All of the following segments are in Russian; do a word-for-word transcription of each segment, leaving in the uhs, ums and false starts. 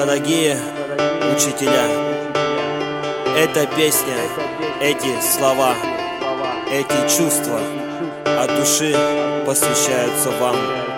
Дорогие учителя, эта песня, эти слова, эти чувства от души посвящаются вам.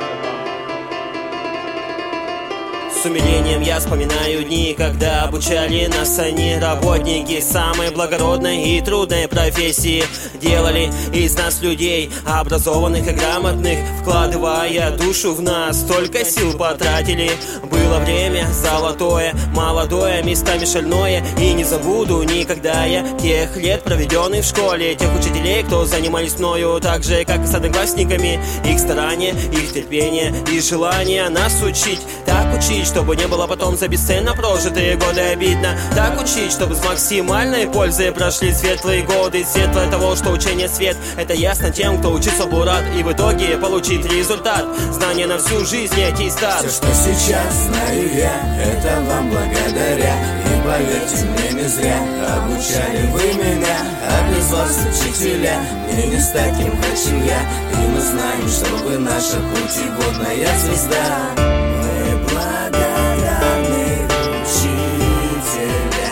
С умилением я вспоминаю дни, когда обучали нас они, работники самой благородной и трудной профессии. Делали из нас людей образованных и грамотных, вкладывая душу в нас, столько сил потратили. Было время золотое, молодое, местами шальное, и не забуду никогда я тех лет, проведенных в школе, тех учителей, кто занимались мною так же, как и с одноклассниками. Их старания, их терпение и желание нас учить, так учить, чтобы не было потом за бесценно прожитые годы обидно. Так учить, чтобы с максимальной пользой прошли светлые годы. Светлое того, что учение свет, это ясно тем, кто учится был рад и в итоге получить результат. Знания на всю жизнь, аттестат. Все, что сейчас знаю я, это вам благодаря. И поверьте мне, не зря обучали вы меня. А без вас, учителя, мне не с таким хочу я. И мы знаем, что вы наша путеводная звезда. Мы благодарны учителя.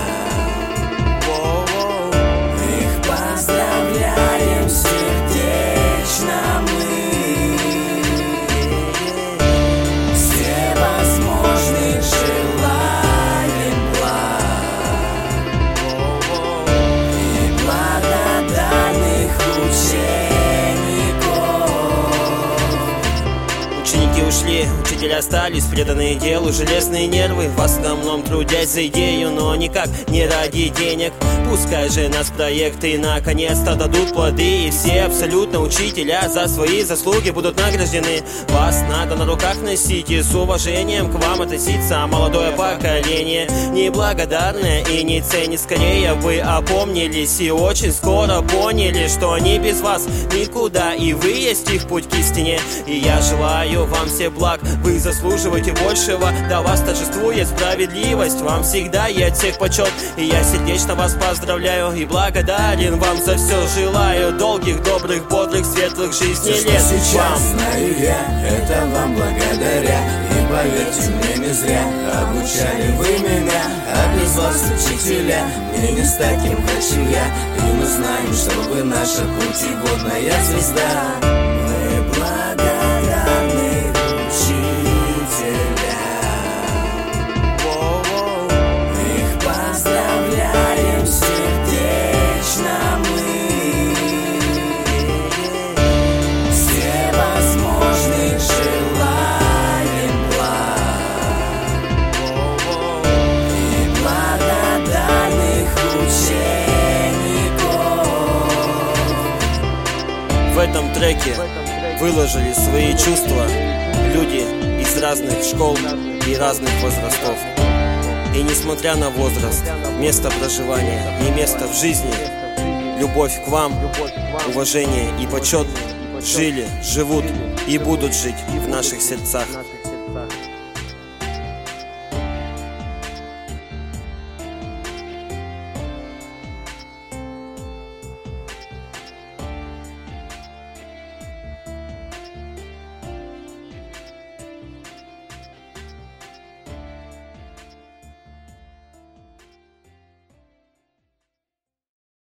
Их поздравляем сердечно мы. Все возможных желаем благ и благодарных учеников. Ученики ушли, учителя остались, преданные делу, железные нервы, в основном трудясь за идею, но никак не ради денег. Пускай же нас проекты наконец-то дадут плоды, и все абсолютно учителя за свои заслуги будут награждены. Вас надо на руках носить и с уважением к вам относиться, а молодое поколение неблагодарное и не ценит. Скорее вы опомнились и очень скоро поняли, что они без вас никуда, и вы есть их путь к истине. И я желаю вам всех благ, вы заслуживаете большего, до вас торжествует справедливость, вам всегда и от всех почет. И я сердечно вас поздравляю и благодарен вам за все. Желаю долгих, добрых, бодрых, светлых жизней лет. Все, что сейчас вам знаю я, это вам благодаря. И поверьте мне, не зря обучали вы меня. А без вас, учителя, мне не с таким хочу я. И мы знаем, что вы наша путеводная звезда. Мы благодарны учителя. Их поздравляем сердечно мы. Все возможных желаем благ и благодарных учеников. В этом треке выложили свои чувства люди из разных школ и разных возрастов. И несмотря на возраст, место проживания и место в жизни, любовь к вам, уважение и почет жили, живут и будут жить в наших сердцах.